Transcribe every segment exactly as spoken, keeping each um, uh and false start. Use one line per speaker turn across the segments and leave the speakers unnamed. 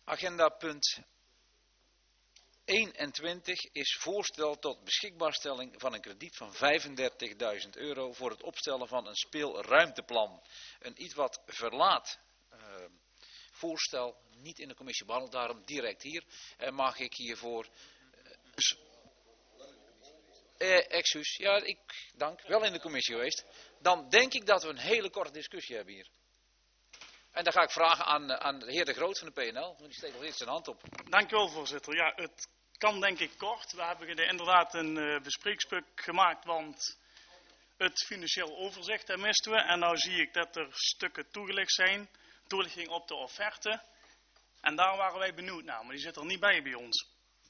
Agenda punt eenentwintig is voorstel tot beschikbaarstelling van een krediet van vijfendertigduizend euro voor het opstellen van een speelruimteplan. Een iets wat verlaat uh, voorstel, niet in de commissie behandeld, daarom direct hier. En mag ik hiervoor... Uh, uh, excuus, ja, ik dank, wel in de commissie geweest. Dan denk ik dat we een hele korte discussie hebben hier. En dan ga ik vragen aan, aan de heer De Groot van de P N L, want die steekt al eerst zijn hand op.
Dank u wel, voorzitter. Ja, het kan denk ik kort. We hebben inderdaad een uh, bespreekstuk gemaakt, want het financieel overzicht, daar misten we. En nou zie ik dat er stukken toegelicht zijn, toelichting op de offerte. En daar waren wij benieuwd naar, maar die zit er niet bij bij ons.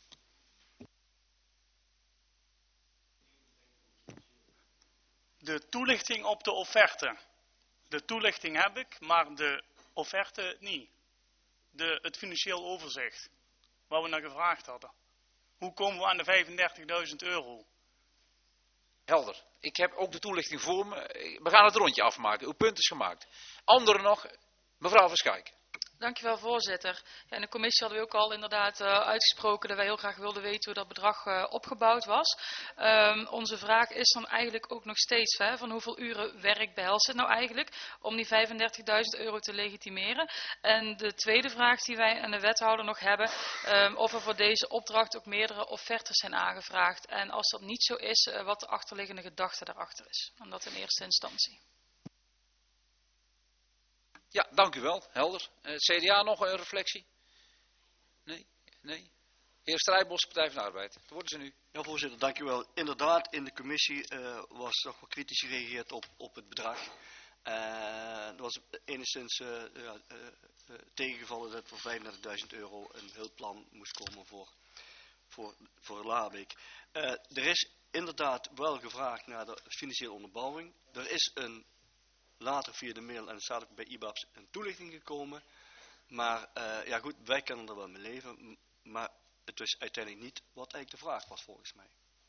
De toelichting op de offerte. De toelichting heb ik, maar de offerte niet. De, het financieel overzicht, waar we naar gevraagd hadden. Hoe komen we aan de vijfendertigduizend euro?
Helder. Ik heb ook de toelichting voor me. We gaan het rondje afmaken. Uw punt is gemaakt. Anderen nog? Mevrouw Verschijk.
Dankjewel, voorzitter. Ja, in de commissie hadden we ook al inderdaad uh, uitgesproken dat wij heel graag wilden weten hoe dat bedrag uh, opgebouwd was. Um, onze vraag is dan eigenlijk ook nog steeds hè, van hoeveel uren werk behelst het nou eigenlijk om die vijfendertigduizend euro te legitimeren. En de tweede vraag die wij aan de wethouder nog hebben, um, of er voor deze opdracht ook meerdere offertes zijn aangevraagd. En als dat niet zo is, uh, wat de achterliggende gedachte daarachter is. En dat in eerste instantie.
Ja, dank u wel. Helder. Uh, C D A nog een reflectie? Nee? Nee? Heer Strijdbos, Partij van de Arbeid. Dat worden ze nu.
Ja, voorzitter, dank u wel. Inderdaad, in de commissie uh, was nog wel kritisch gereageerd op, op het bedrag. Uh, er was enigszins uh, uh, uh, uh, tegengevallen dat voor vijfendertigduizend euro een heel plan moest komen voor, voor, voor Laarbeek. Uh, er is inderdaad wel gevraagd naar de financiële onderbouwing. Er is een... Later via de mail, en het staat ook bij I B A B's, een toelichting gekomen. Maar uh, ja goed, wij kunnen er wel mee leven. Maar het is uiteindelijk niet wat eigenlijk de vraag was volgens mij.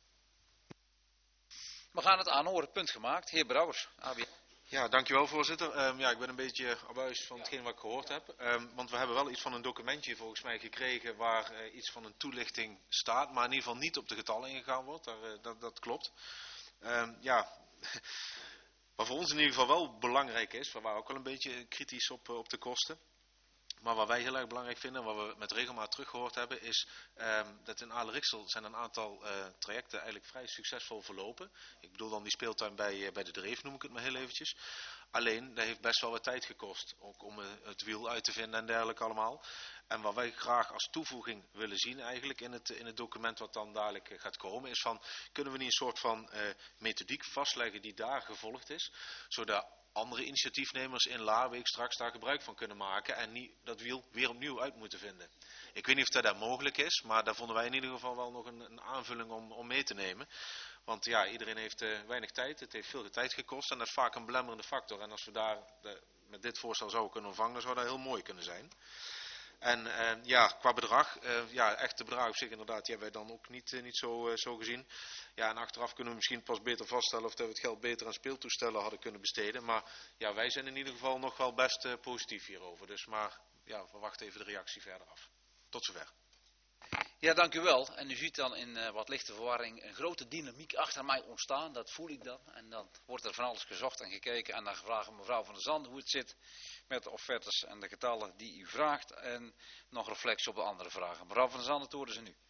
We gaan het aanhoren, punt gemaakt. Heer Brouwers, A B N.
Ja, dankjewel voorzitter. Um, ja, ik ben een beetje abuis van hetgeen wat ik gehoord heb. Um, want we hebben wel iets van een documentje volgens mij gekregen waar uh, iets van een toelichting staat. Maar in ieder geval niet op de getallen ingegaan wordt. Daar, uh, dat, dat klopt. Um, ja... Wat voor ons in ieder geval wel belangrijk is, we waren ook wel een beetje kritisch op, op de kosten. Maar wat wij heel erg belangrijk vinden, wat we met regelmaat teruggehoord hebben, is um, dat in Aale-Riksel zijn een aantal uh, trajecten eigenlijk vrij succesvol verlopen. Ik bedoel dan die speeltuin bij, uh, bij de Dreef, noem ik het maar heel eventjes. Alleen, dat heeft best wel wat tijd gekost, ook om uh, het wiel uit te vinden en dergelijke allemaal. En wat wij graag als toevoeging willen zien eigenlijk in het, in het document wat dan dadelijk uh, gaat komen, is van, kunnen we niet een soort van uh, methodiek vastleggen die daar gevolgd is, zodat andere initiatiefnemers in Laarbeek straks daar gebruik van kunnen maken en niet dat wiel weer opnieuw uit moeten vinden. Ik weet niet of dat, dat mogelijk is, maar daar vonden wij in ieder geval wel nog een, een aanvulling om, om mee te nemen. Want ja, iedereen heeft uh, weinig tijd, het heeft veel tijd gekost en dat is vaak een belemmerende factor. En als we daar de, met dit voorstel zouden kunnen ontvangen, dan zou dat heel mooi kunnen zijn. En uh, ja, qua bedrag, uh, ja, echte bedrag op zich inderdaad, die hebben wij dan ook niet, uh, niet zo, uh, zo gezien. Ja, en achteraf kunnen we misschien pas beter vaststellen of dat we het geld beter aan speeltoestellen hadden kunnen besteden. Maar ja, wij zijn in ieder geval nog wel best uh, positief hierover. Dus maar ja, we wachten even de reactie verder af. Tot zover.
Ja, dank u wel. En u ziet dan in uh, wat lichte verwarring een grote dynamiek achter mij ontstaan. Dat voel ik dan. En dan wordt er van alles gezocht en gekeken. En dan vraagt mevrouw van der Zanden hoe het zit met de offertes en de getallen die u vraagt. En nog reflectie op de andere vragen. Mevrouw van der Zanden, het horen ze nu.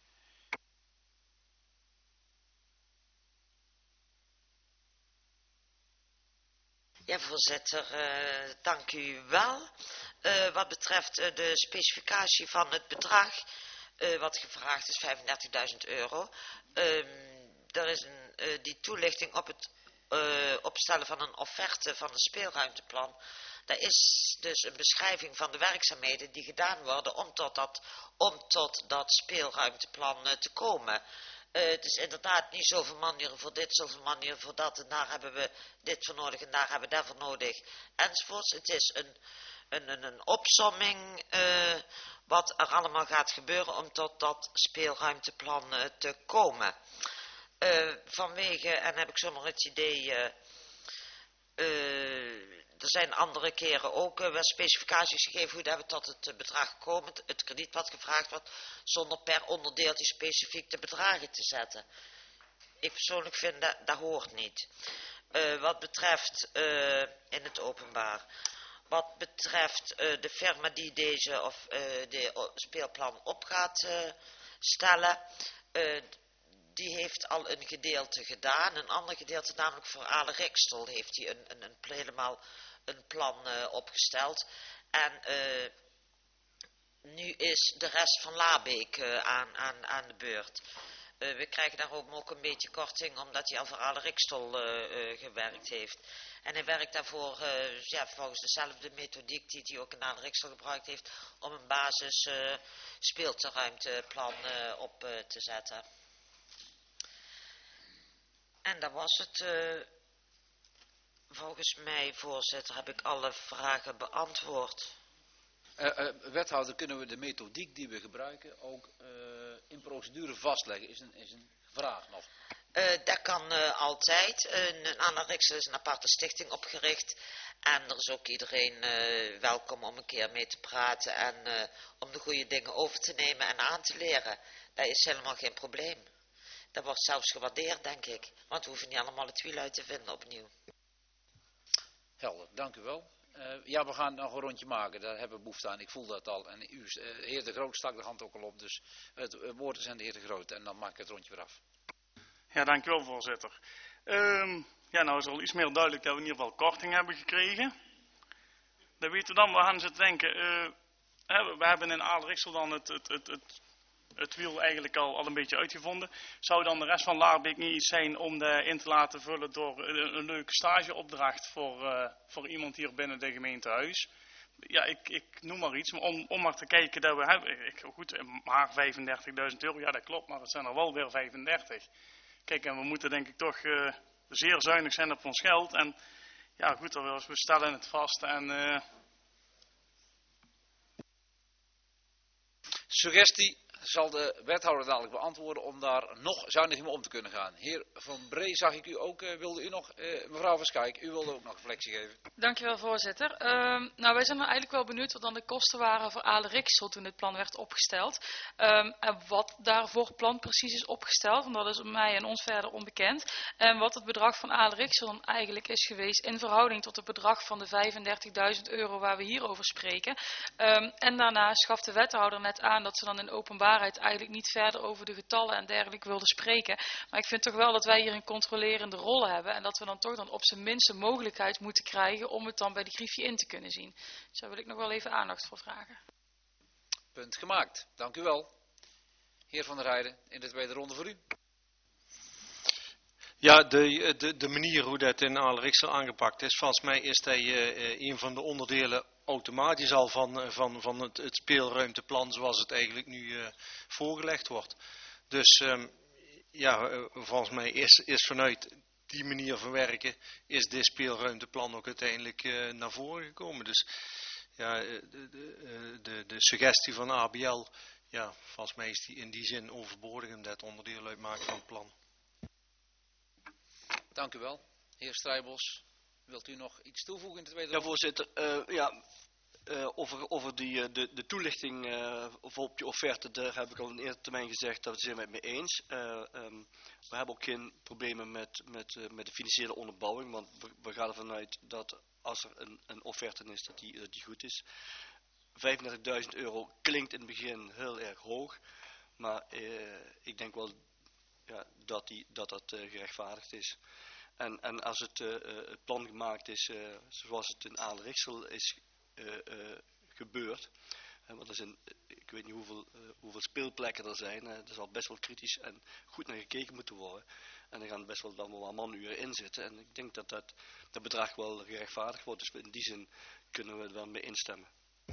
Ja, voorzitter, uh, dank u wel. Uh, wat betreft uh, de specificatie van het bedrag, uh, wat gevraagd is, vijfendertigduizend euro. Uh, er is een, uh, die toelichting op het uh, opstellen van een offerte van een speelruimteplan. Dat is dus een beschrijving van de werkzaamheden die gedaan worden om tot dat, om tot dat speelruimteplan uh, te komen. Uh, het is inderdaad niet zoveel manieren voor dit, zoveel manieren voor dat. En daar hebben we dit voor nodig en daar hebben we daarvoor nodig. Enzovoorts. Het is een, een, een, een opsomming uh, wat er allemaal gaat gebeuren om tot dat speelruimteplan uh, te komen. Uh, vanwege, en heb ik zomaar het idee, uh, uh, er Er zijn andere keren ook uh, wel specificaties gegeven hoe dat we tot het uh, bedrag komen, het krediet wat gevraagd wordt, zonder per onderdeeltje specifiek de bedragen te zetten. Ik persoonlijk vind dat dat hoort niet. Uh, wat betreft uh, in het openbaar, wat betreft uh, de firma die deze of uh, de speelplan op gaat uh, stellen, uh, die heeft al een gedeelte gedaan. Een ander gedeelte, namelijk voor Ale Rikstel, heeft hij een, een, een, helemaal een plan uh, opgesteld. En uh, nu is de rest van Labeek uh, aan, aan, aan de beurt. Uh, we krijgen daarom ook een beetje korting, omdat hij al voor Ale Rikstel uh, uh, gewerkt heeft. En hij werkt daarvoor uh, ja, volgens dezelfde methodiek die hij ook in Ale Rikstel gebruikt heeft, om een basis uh, speelteruimteplan uh, op uh, te zetten. En dat was het. Uh, volgens mij, voorzitter, heb ik alle vragen beantwoord.
Uh, uh, wethouder, kunnen we de methodiek die we gebruiken ook uh, in procedure vastleggen? Is een, is een vraag nog.
Uh, dat kan uh, altijd. Uh, een Ale Rikstel is een aparte stichting opgericht. En er is ook iedereen uh, welkom om een keer mee te praten. En uh, om de goede dingen over te nemen en aan te leren. Dat is helemaal geen probleem. Dat wordt zelfs gewaardeerd, denk ik. Want we hoeven niet allemaal het wiel uit te vinden opnieuw.
Helder, dank u wel. Uh, ja, we gaan nog een rondje maken. Daar hebben we behoefte aan. Ik voel dat al. En u, uh, de heer De Groot stak de hand ook al op. Dus het uh, woord is aan de heer De Groot. En dan maak ik het rondje weer af.
Ja, dank u wel, voorzitter. Um, ja, nou is al iets meer duidelijk dat we in ieder geval korting hebben gekregen. Dan weten we dan, we gaan zitten denken. Uh, hè, we hebben in Ale Rikstel dan het... het, het, het het wiel eigenlijk al, al een beetje uitgevonden. Zou dan de rest van Laarbeek niet iets zijn om de in te laten vullen door een, een leuke stageopdracht voor, uh, voor iemand hier binnen de gemeentehuis? Ja, ik, ik noem maar iets, om, om maar te kijken dat we hebben. Ik, goed, maar vijfendertigduizend euro, ja dat klopt, maar het zijn er wel weer vijfendertig. Kijk, en we moeten denk ik toch uh, zeer zuinig zijn op ons geld. En ja goed, we stellen het vast en... Uh...
Suggestie zal de wethouder dadelijk beantwoorden om daar nog zuinig mee om te kunnen gaan. Heer Van Bree, zag ik u ook, uh, wilde u nog, uh, mevrouw Van Schaik, u wilde ook nog reflectie geven.
Dankjewel, voorzitter. Um, nou, wij zijn er eigenlijk wel benieuwd wat dan de kosten waren voor Ale Riksel toen het plan werd opgesteld. Um, en wat daarvoor plan precies is opgesteld, want dat is mij en ons verder onbekend. En wat het bedrag van Ale Riksel dan eigenlijk is geweest in verhouding tot het bedrag van de vijfendertigduizend euro waar we hier over spreken. Um, en daarnaast gaf de wethouder net aan dat ze dan in openbaarheid eigenlijk niet verder over de getallen en dergelijke wilde spreken. Maar ik vind toch wel dat wij hier een controlerende rol hebben en dat we dan toch dan op zijn minst de mogelijkheid moeten krijgen om het dan bij de griffie in te kunnen zien. Dus daar wil ik nog wel even aandacht voor vragen.
Punt gemaakt. Dank u wel. Heer Van der Heijden, in de tweede ronde voor u.
Ja, de, de, de manier hoe dat in Ale Riksel aangepakt is, volgens mij is dat uh, een van de onderdelen automatisch al van, van, van het, het speelruimteplan zoals het eigenlijk nu uh, voorgelegd wordt. Dus um, ja, uh, volgens mij is, is vanuit die manier van werken is dit speelruimteplan ook uiteindelijk uh, naar voren gekomen. Dus ja, de, de, de, de suggestie van A B L, ja, volgens mij is die in die zin overbodig om dat onderdeel uitmaken van het plan.
Dank u wel. Heer Strijbos, wilt u nog iets toevoegen in de tweede
Ja,
ronde?
voorzitter. Uh, ja, uh, over, over die, uh, de, de toelichting uh, voor op die offerte, daar heb ik al in eerder termijn gezegd, dat zijn we het mee eens. Uh, um, we hebben ook geen problemen met, met, uh, met de financiële onderbouwing, want we, we gaan ervan uit dat als er een, een offerte is, dat die, dat die goed is. vijfendertigduizend euro klinkt in het begin heel erg hoog, maar uh, ik denk wel ja, dat, die, dat dat uh, gerechtvaardigd is. En, en als het, uh, het plan gemaakt is, uh, zoals het in Ale Riksel is uh, uh, gebeurd, uh, want er zijn, ik weet niet hoeveel, uh, hoeveel speelplekken er zijn, uh, er zal best wel kritisch en goed naar gekeken moeten worden. En er gaan best wel dan wel wat manuren in zitten. En ik denk dat dat, dat bedrag wel gerechtvaardigd wordt. Dus in die zin kunnen we er wel mee instemmen.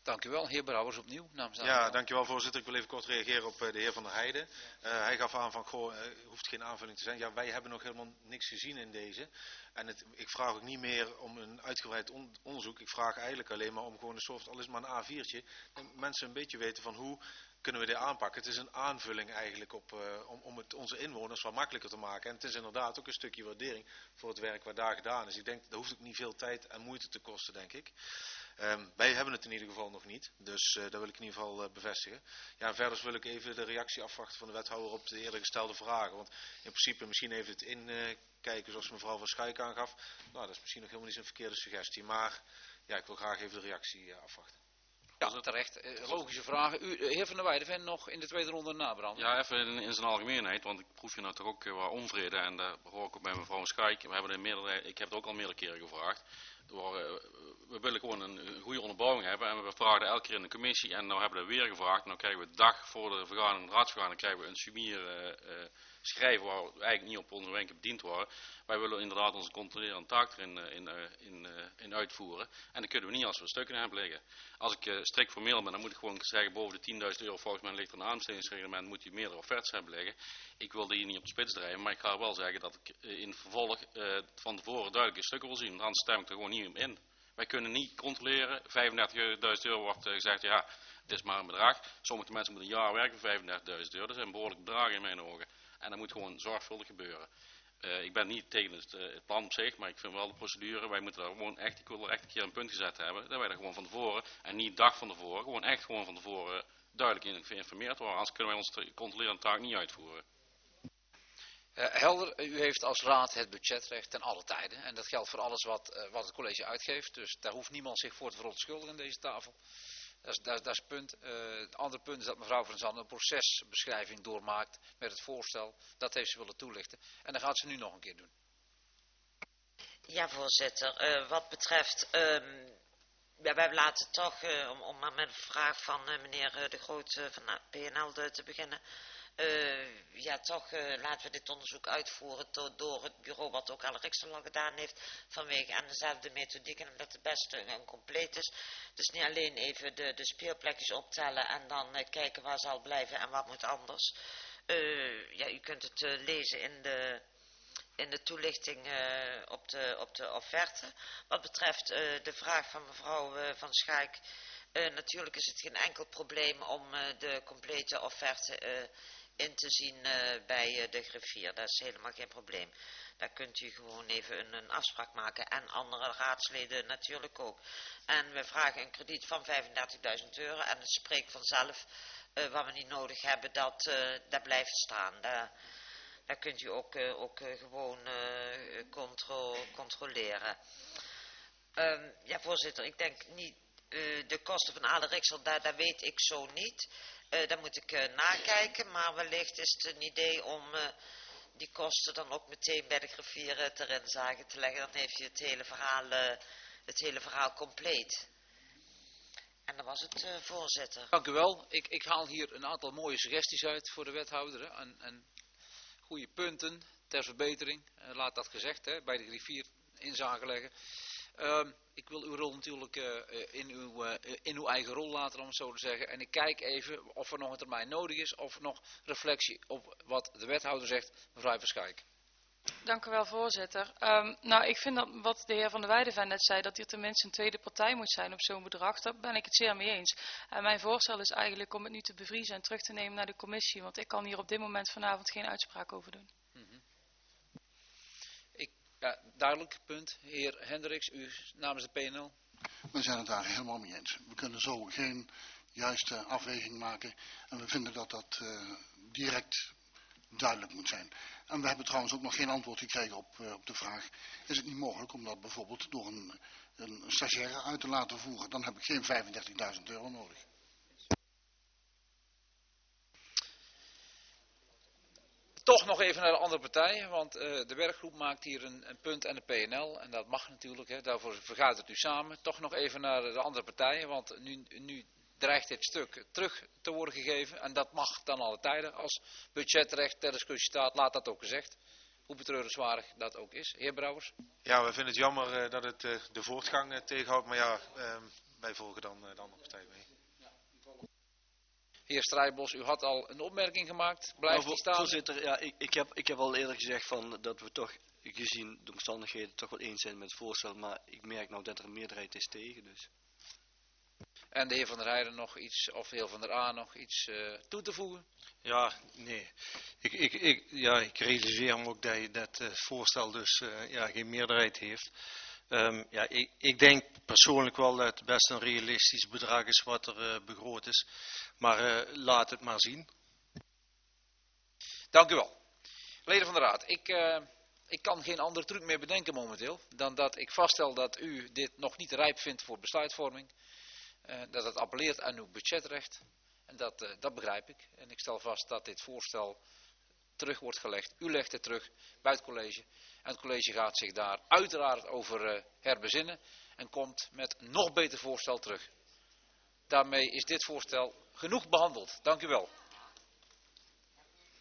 Dank u wel. Heer Brouwers opnieuw namens de
Ja,
aanvraag.
dankjewel voorzitter. Ik wil even kort reageren op uh, de heer Van der Heijden. Uh, hij gaf aan van, goh, uh, hoeft geen aanvulling te zijn. Ja, wij hebben nog helemaal niks gezien in deze. En het, ik vraag ook niet meer om een uitgebreid on onderzoek. Ik vraag eigenlijk alleen maar om gewoon een soort, al is maar een A viertje. En mensen een beetje weten van hoe kunnen we dit aanpakken. Het is een aanvulling eigenlijk op, uh, om, om het onze inwoners wat makkelijker te maken. En het is inderdaad ook een stukje waardering voor het werk wat daar gedaan is. Ik denk, dat hoeft ook niet veel tijd en moeite te kosten, denk ik. Um, wij hebben het in ieder geval nog niet, dus uh, dat wil ik in ieder geval uh, bevestigen. Ja, en verder wil ik even de reactie afwachten van de wethouder op de eerder gestelde vragen. Want in principe misschien even het inkijken uh, zoals mevrouw Van Schaik aangaf. Nou, dat is misschien nog helemaal niet zo'n verkeerde suggestie. Maar ja, ik wil graag even de reactie uh, afwachten.
Ja, terecht. Uh, logische vragen. U, uh, heer Van der Weijden, nog in de tweede ronde nabranden?
Ja, even in, in zijn algemeenheid, want ik proef je nou toch ook uh, wat onvrede. En daar hoor ik ook bij mevrouw Van Schaik. We hebben er meerdere, ik heb het ook al meerdere keren gevraagd. Door, uh, we willen gewoon een goede onderbouwing hebben en we vragen elke keer in de commissie en nou hebben we weer gevraagd. En nou krijgen we de dag voor de vergadering, de raadsvergadering, krijgen we een sumier uh, uh, schrijven waar we eigenlijk niet op onze wenken bediend worden. Wij willen inderdaad onze controlerende taak erin uh, in, uh, in, uh, in uitvoeren en dat kunnen we niet als we stukken hebben liggen. Als ik uh, strikt formeel ben, dan moet ik gewoon zeggen boven de tienduizend euro volgens mij ligt er een aanbestedingsreglement, moet je meerdere offertes hebben liggen. Ik wil die niet op de spits drijven, maar ik ga wel zeggen dat ik uh, in vervolg uh, van tevoren duidelijke stukken wil zien, want anders stem ik er gewoon niet in. Wij kunnen niet controleren. vijfendertigduizend euro wordt uh, gezegd, ja, het is maar een bedrag. Sommige mensen moeten een jaar werken voor vijfendertigduizend euro. Dat zijn behoorlijke bedragen in mijn ogen. En dat moet gewoon zorgvuldig gebeuren. Uh, ik ben niet tegen het, uh, het plan op zich, maar ik vind wel de procedure. Wij moeten daar gewoon echt, ik wil er echt een keer een punt gezet hebben. Dat wij daar gewoon van tevoren, en niet dag van tevoren, gewoon echt gewoon van tevoren duidelijk geïnformeerd worden. Anders kunnen wij onze controlerende taak niet uitvoeren.
Uh, helder, u heeft als raad het budgetrecht ten alle tijden. En dat geldt voor alles wat, uh, wat het college uitgeeft. Dus daar hoeft niemand zich voor te verontschuldigen aan deze tafel. Dat is, dat, dat is het punt. Uh, het andere punt is dat mevrouw Van Zanden een procesbeschrijving doormaakt met het voorstel. Dat heeft ze willen toelichten. En dat gaat ze nu nog een keer doen.
Ja, voorzitter. Uh, wat betreft... Um, ja, wij laten toch, uh, om, om maar met een vraag van uh, meneer uh, De Groot uh, van P N L de, te beginnen... Uh, ja, toch uh, laten we dit onderzoek uitvoeren to, door het bureau wat ook Alle Riksel al gedaan heeft, vanwege aan dezelfde methodiek en omdat het beste en compleet is. Dus niet alleen even de, de speelplekjes optellen en dan uh, kijken waar zal blijven en wat moet anders. Uh, ja, u kunt het uh, lezen in de, in de toelichting uh, op, de, op de offerte. Wat betreft uh, de vraag van mevrouw uh, Van Schaik, uh, natuurlijk is het geen enkel probleem om uh, de complete offerte uh, in te zien uh, bij uh, de griffier. Dat is helemaal geen probleem. Daar kunt u gewoon even een, een afspraak maken. En andere raadsleden natuurlijk ook. En we vragen een krediet van vijfendertigduizend euro. En het spreekt vanzelf uh, wat we niet nodig hebben. Dat, uh, dat blijft staan. Daar, daar kunt u ook, uh, ook uh, gewoon uh, contro controleren. Um, ja, voorzitter. Ik denk niet... Uh, de kosten van Alle Riksel, daar, daar weet ik zo niet. Uh, daar moet ik uh, nakijken, maar wellicht is het een idee om uh, die kosten dan ook meteen bij de griffier uh, ter inzage te leggen. Dan heeft u het hele verhaal, uh, het hele verhaal compleet. En dat was het, uh, voorzitter.
Dank u wel. Ik, ik haal hier een aantal mooie suggesties uit voor de wethouder. Hè, en, en goede punten ter verbetering. Uh, laat dat gezegd, hè, bij de griffier inzage leggen. Uh, ik wil uw rol natuurlijk uh, in, uw, uh, in uw eigen rol laten, om het zo te zeggen. En ik kijk even of er nog een termijn nodig is, of nog reflectie op wat de wethouder zegt, mevrouw Van Schaik.
Dank u wel, voorzitter. Um, nou, ik vind dat wat de heer Van der Weijden net zei, dat er tenminste een tweede partij moet zijn op zo'n bedrag, daar ben ik het zeer mee eens. En mijn voorstel is eigenlijk om het nu te bevriezen en terug te nemen naar de commissie, want ik kan hier op dit moment vanavond geen uitspraak over doen.
Mm-hmm. Ja, duidelijk punt. Heer Hendricks, u namens de P N L.
We zijn het daar helemaal mee eens. We kunnen zo geen juiste afweging maken. En we vinden dat dat uh, direct duidelijk moet zijn. En we hebben trouwens ook nog geen antwoord gekregen op, uh, op de vraag. Is het niet mogelijk om dat bijvoorbeeld door een, een stagiaire uit te laten voeren? Dan heb ik geen vijfendertigduizend euro nodig.
Toch nog even naar de andere partijen, want uh, de werkgroep maakt hier een, een punt en de P N L. En dat mag natuurlijk, hè, daarvoor vergadert u samen. Toch nog even naar de andere partijen, want nu, nu dreigt dit stuk terug te worden gegeven. En dat mag dan alle tijden. Als budgetrecht ter discussie staat, laat dat ook gezegd. Hoe betreurenswaardig dat ook is. Heer Brouwers.
Ja, we vinden het jammer uh, dat het uh, de voortgang uh, tegenhoudt. Maar ja, uh, wij volgen dan uh, de andere partij mee.
Heer Strijbos, u had al een opmerking gemaakt. Blijft
nou,
die staan?
Voorzitter, ja, ik, ik, heb, ik heb al eerder gezegd van dat we toch, gezien de omstandigheden, toch wel eens zijn met het voorstel. Maar ik merk nou dat er een meerderheid is tegen. Dus.
En de heer Van der Heijden nog iets, of de heer Van der A nog iets uh, toe te voegen?
Ja, nee. Ik, ik, ik, ja, ik realiseer me ook dat je dat uh, voorstel dus uh, ja, geen meerderheid heeft. Um, ja, ik, ik denk persoonlijk wel dat het best een realistisch bedrag is wat er uh, begroot is. Maar uh, laat het maar zien.
Dank u wel. Leden van de Raad, ik, uh, ik kan geen andere truc meer bedenken momenteel. Dan dat ik vaststel dat u dit nog niet rijp vindt voor besluitvorming. Uh, dat het appelleert aan uw budgetrecht. En dat, uh, dat begrijp ik. En ik stel vast dat dit voorstel terug wordt gelegd. U legt het terug bij het college. En het college gaat zich daar uiteraard over uh, herbezinnen. En komt met een nog beter voorstel terug. Daarmee is dit voorstel genoeg behandeld. Dank u wel.